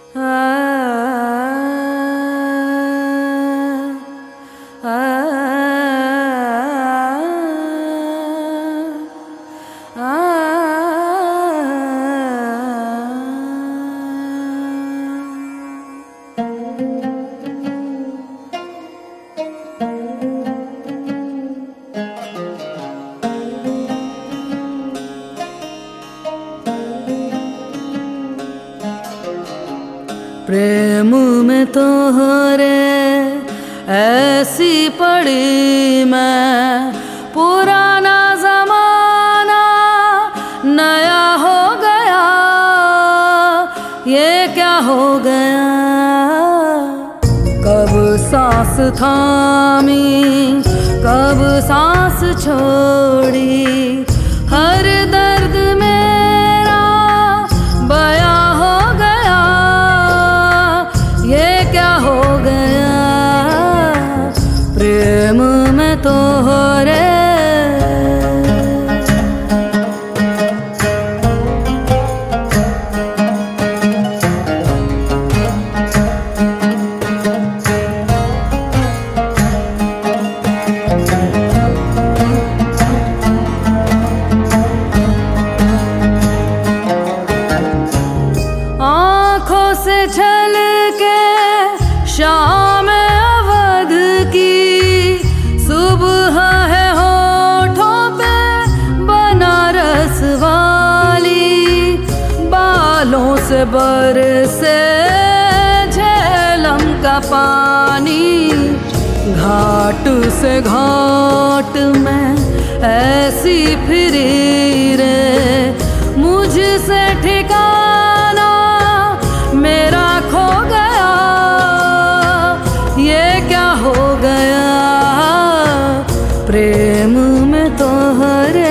प्रेम में तोहरे ऐसी पड़ी मैं, पुराना जमाना नया हो गया, ये क्या हो गया। कब सांस थामी कब सांस छोड़ी, हर दर्द मेरा बया हो गया, ये क्या हो गया। प्रेम में तोहरे आँखों से छलके शाम अवध की, सुबह है होठों पे बनारस वाली, बालों से बरसे झेलम का पानी, घाट से घाट में ऐसी फिरी रे, मुझसे ठिकाना मेरा खो गया, ये क्या हो गया। प्रेम में तोहरे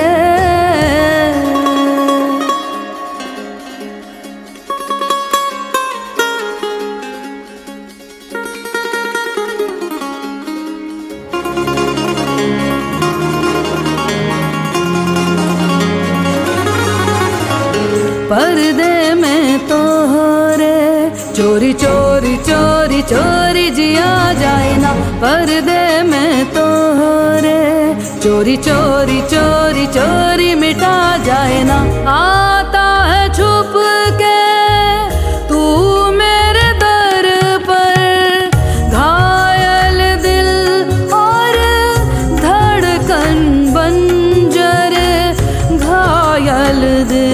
पर्दे में तोहरे चोरी चोरी चोरी चोरी जिया जाए ना, पर्दे में तोहरे चोरी चोरी चोरी चोरी मिटा जाए ना। आता है छुप के तू मेरे दर पर, घायल दिल और धड़कन बंजर, घायल दिल